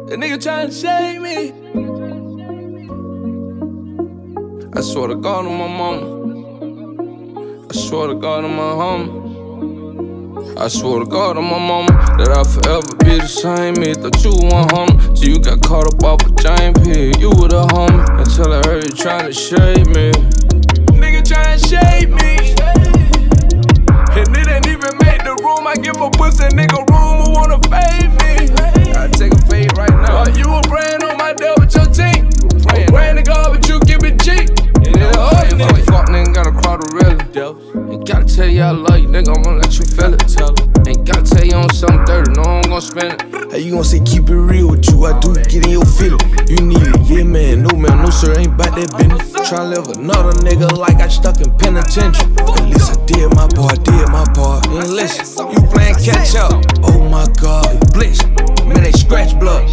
That nigga tryna shade me. I swear to God on my mama. I swear to God on my homie. I swear to God on my mama that I'll forever be the same. Me thought you one homie, till you got caught up off a giant pig. You were the homie until I heard you tryna shade me. Nigga tryna shade me. And it ain't even make the room. I give a pussy nigga room who wanna fade me. I take a fade right now. While you were praying on my deal with your team. Praying to God, but you give it cheap. Fuck nigga gotta cry to really. Ain't gotta tell you I love you, nigga, I'm gonna let you feel it. Ain't gotta tell you on something dirty, no, I'm gonna spend it. How you gon' say keep it real with you? I do get in your feeling. You need it, yeah man, no sir, ain't bout that business. Tryna live another nigga like I stuck in penitentiary. At least I did my part, And listen, you playing catch up. Oh my God, blitz, man, they scratch blood.